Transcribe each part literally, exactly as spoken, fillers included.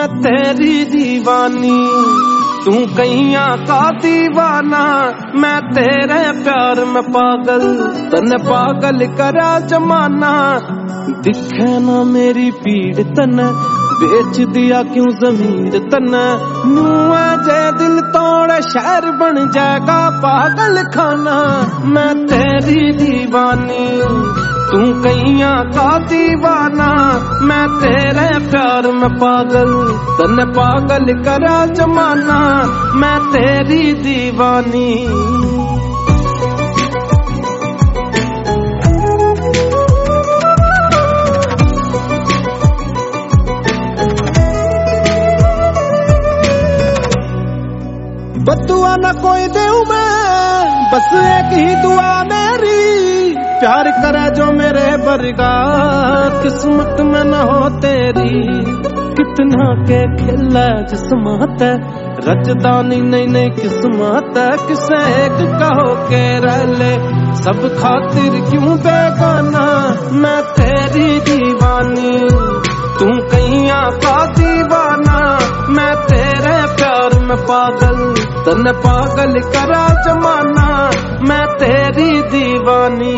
मैं तेरी दीवानी, तू कैया का दीवाना। मैं तेरे प्यार में पागल, तने पागल करा जमाना। दिखे ना मेरी पीड़ तने, बेच दिया क्यों जमीर तने। नुआ जे दिल तोड़े शहर बन जाएगा पागल खाना। मैं तेरी दीवानी, तू कैया का दीवाना। मैं तेरे प्यार में पागल, तने पागल करा जमाना। मैं तेरी दीवानी। बदुआ न कोई देऊ मैं, बस एक ही दुआ मेरी। प्यार करे जो मेरे बरगा, किस्मत में न हो तेरी। कितना के खिला जिस्मत, रजदानी नहीं नहीं किस्मत। किसे एक कहो के रले, सब खातिर क्यों बेगाना। मैं तेरी दीवानी, तू कैया का दीवाना। मैं तेरे प्यार में पागल, तने पागल करा जमाना। मैं तेरी दीवानी।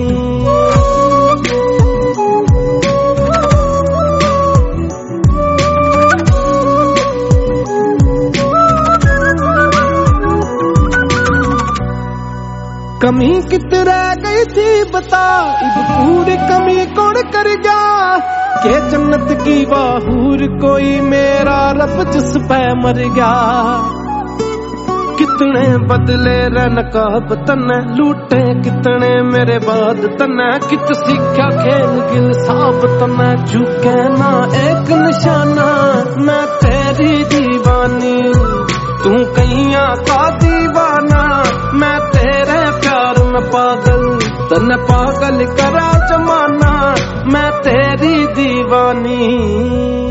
कमी कित रह गई थी बता, इब पूरी कमी कौन कर गया। के जन्नत की बाहूर कोई मेरा रब जिस पे मर गया। कितने बदले रनकाब तने, लूटे कितने मेरे बाद तने। कित सीखा खेल गिल साब तने, झुके ना एक निशाना। मैं तेरी दीवानी, तू कैया का दीवाना। मैं तेरे प्यार में पागल, तने पागल करा जमाना। मैं तेरी दीवानी।